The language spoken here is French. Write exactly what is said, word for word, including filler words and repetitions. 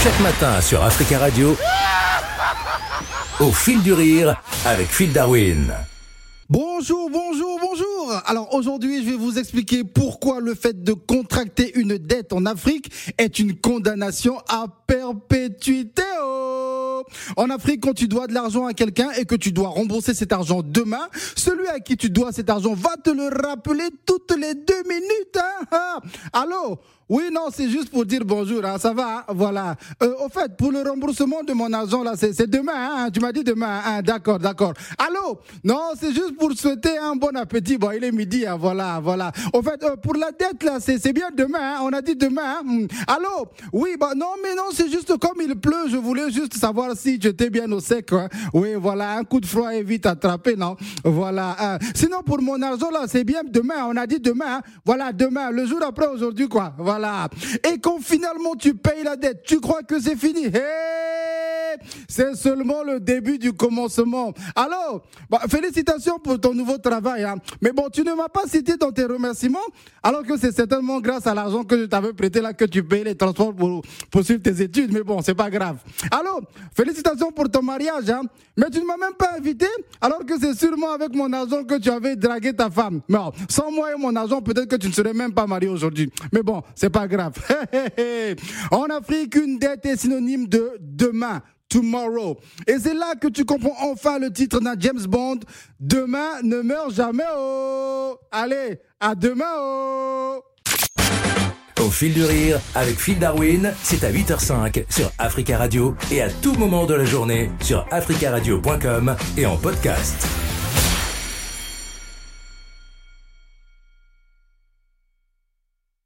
Chaque matin sur Africa Radio, au fil du rire avec Phil Darwin. Bonjour, bonjour, bonjour. Alors aujourd'hui, je vais vous expliquer pourquoi le fait de contracter une dette en Afrique est une condamnation à perpétuité. Oh, en Afrique, quand tu dois de l'argent à quelqu'un et que tu dois rembourser cet argent demain, celui à qui tu dois cet argent va te le rappeler toutes les deux minutes. Hein, hein. Allô? Oui, non, c'est juste pour dire bonjour, hein, ça va, hein, voilà. Euh, au fait, pour le remboursement de mon argent, là, c'est, c'est demain, hein, tu m'as dit demain, hein, d'accord, d'accord. Allô? Non, c'est juste pour souhaiter un bon appétit, bon, il est midi, hein, voilà, voilà. Au fait, euh, pour la dette, là, c'est, c'est bien demain, hein, on a dit demain, hein. Allô? Oui, bah, non, mais non, c'est juste comme il pleut, je voulais juste savoir si tu étais bien au sec, hein. Oui, voilà, un coup de froid est vite attrapé, non? Voilà, hein. Sinon, pour mon argent, là, c'est bien demain, on a dit demain, hein. Voilà, demain, le jour après aujourd'hui, quoi, voilà. Voilà. Et quand finalement tu payes la dette, tu crois que c'est fini? Hey, c'est seulement le début du commencement. Alors, bah, félicitations pour ton nouveau travail. Hein. Mais bon, tu ne m'as pas cité dans tes remerciements, alors que c'est certainement grâce à l'argent que je t'avais prêté là que tu payes les transports pour poursuivre tes études. Mais bon, c'est pas grave. Alors, félicitations pour ton mariage. Hein. Mais tu ne m'as même pas invité, alors que c'est sûrement avec mon argent que tu avais dragué ta femme. Non, sans moi et mon argent, peut-être que tu ne serais même pas marié aujourd'hui. Mais bon, c'est pas grave. En Afrique, une dette est synonyme de demain. Tomorrow. Et c'est là que tu comprends enfin le titre d'un James Bond. Demain ne meurt jamais. Oh. Allez, à demain. Oh. Au fil du rire avec Phil Darwin, c'est à huit heures cinq sur Africa Radio et à tout moment de la journée sur africa radio point com et en podcast.